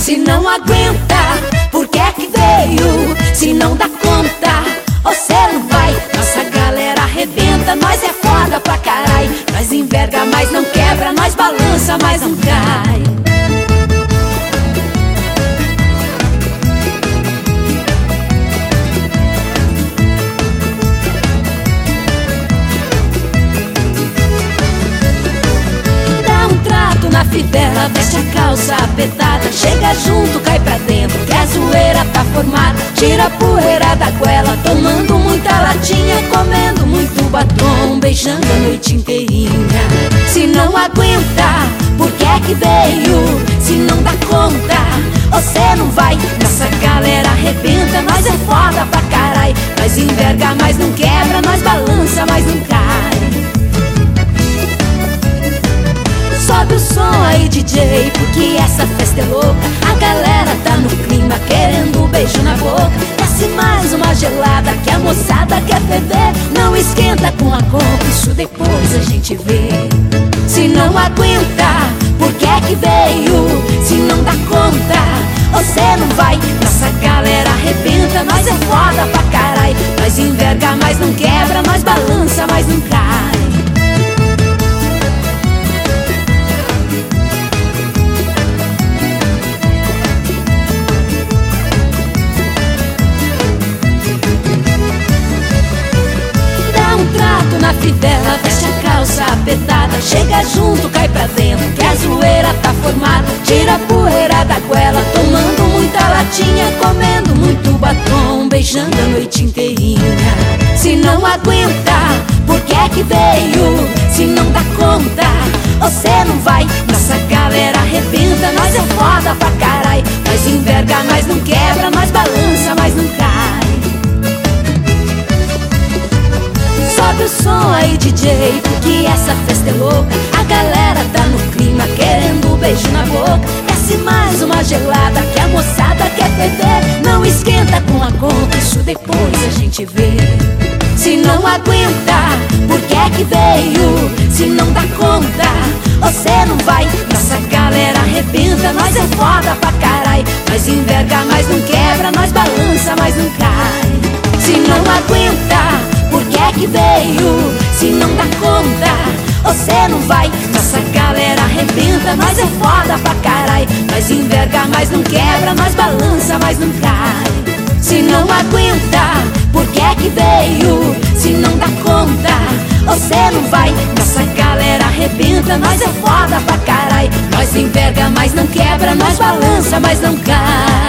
Se não aguenta, por que é que veio? Se não dá conta, você não vai. Nossa galera arrebenta, nós é foda pra carai. Nós enverga, mas não quebra, nós balança, mas não cai. Na fivela, veste a calça apertada, chega junto, cai pra dentro, que a zoeira tá formada. Tira a poeira da goela, tomando muita latinha, comendo muito batom, beijando a noite inteirinha. Se não aguenta, por que é que veio? Se não dá conta, você não vai. Nossa galera arrebenta, nós é foda pra carai. Nós enverga, mas não quebra, nós balança, mas não cai. Sobe o som aí, DJ, porque essa festa é louca. A galera tá no clima, querendo beijo na boca. Desce mais uma gelada, que a moçada quer beber. Não esquenta com a coca, isso depois a gente vê. Se não aguenta, por que é que veio? Se não dá conta, você não vai. Nossa galera arrebenta, nós é foda pra carai. Nós enverga, mas não quebra, nós balança, mas não cai. Na fivela, veste a calça apertada, chega junto, cai pra dentro, que a zoeira tá formada. Tira a poeira da goela, tomando muita latinha, comendo muito batom, beijando a noite inteirinha. Se não aguenta, por que é que veio? Se não dá conta, você não vai. Nossa galera arrebenta, nós é foda pra carai. Nós enverga, mas não quebra, nós balança, mas não cai. Sobe o som aí, DJ, porque essa festa é louca. A galera tá no clima, querendo beijo na boca. Desce mais uma gelada, que a moçada quer beber. Não esquenta com a conta, isso depois a gente vê. Se não aguenta, por que é que veio? Se não dá conta, você não vai. Nossa galera arrebenta, nós é foda pra carai. Nós enverga, mas não quebra, nós balança, mas não cai. Se não aguenta, por que é que veio? Se não dá conta, você não vai. Nossa galera arrebenta, nós é foda pra carai. Nós enverga, mas não quebra, nós balança, mas não cai. Se não aguenta, por que é que veio? Se não dá conta, você não vai. Nossa galera arrebenta, nós é foda pra carai. Nós enverga, mas não quebra, nós balança, mas não cai.